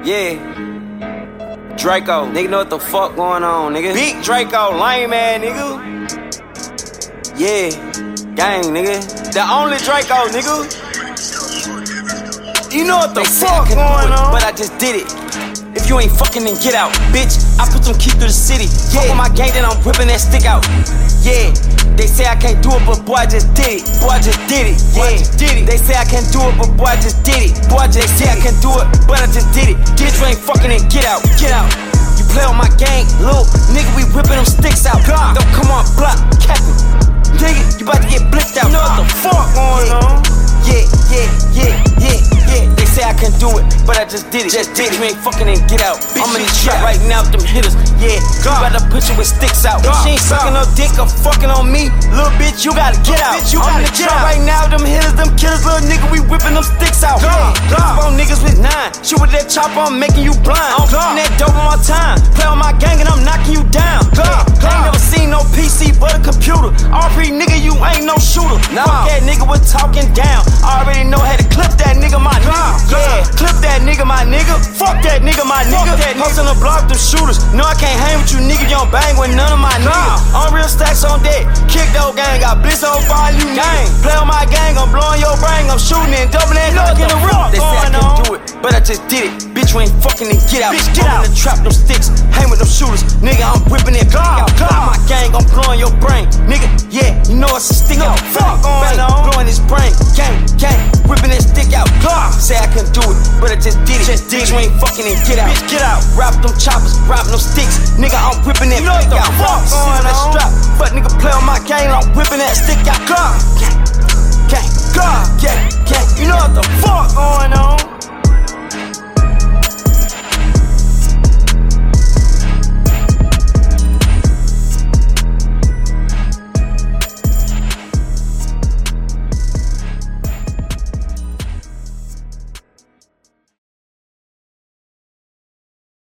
Yeah. Draco, nigga know what the fuck going on, nigga. Big Draco, lame man, nigga. Yeah. Gang, nigga. The only Draco, nigga. You know what the fuck going on? But I just did it. If you ain't fucking, then get out, bitch. I put some key through the city. Yeah. Fuck with my gang, then I'm whipping that stick out. Yeah. They say I can't do it, but boy, I just did it. Boy, I just did it. Yeah. They say I can't do it, but boy, I just did it. Boy, they say I can't do it, but I just did it. Bitch, you ain't fucking, then get out. Get out. You play on my gang, little nigga, we whipping them sticks out. Don't come on, block, capping. Nigga, you about to get blicked out. You know what the fuck going on? Yeah. They say I can't do it, but I just did it. Just did it. You ain't fucking and get out. Bitch, I'm in the trap right now with them hitters. Yeah, you about to put you with sticks out. If she ain't sucking no dick or fucking on me, little bitch, you gotta get out. I'm in the trap right now with them hitters, them killers, little nigga, we whipping them sticks out. On niggas with 9, shoot with that chopper, I'm making you blind. I'm getting that dope on my time. Play on my gang and I'm knocking you down. I ain't never seen no PC but a computer. RP nigga, you ain't no shooter. Fuck that nigga with talking down. I already know how to clip that nigga, my nigga. Yeah, clip that nigga, my nigga. Fuck that nigga, my nigga. Post on the block, them shooters. No, I can't hang with you, nigga. You don't bang with none of my niggas. On real stacks on deck. Kick though gang, got blitz on fire, you gang. Play on my gang, I'm blowing your brain. I'm shooting and doubling and in the room. They say I can't do it, but I just did it. Bitch, you ain't fucking and get out. Bitch, get out. I'm in the trap, them sticks. Hang with them shooters. Nigga, I'm whipping that out. Play on my gang, I'm blowing your brain. Nigga, yeah, you know it's a stick out. Fuck going on. Blowing his brain. Gang, whipping that stick out. Say I can do it, but I just did it. Bitch, you ain't fucking and get out. Bitch, get out. Rap them choppers, rap them sticks. Nigga, I'm whipping that stick out. Fuck going on. Strap. Fuck nigga, play on my gang, I'm whipping that stick out. Gang. You know what the fuck going on?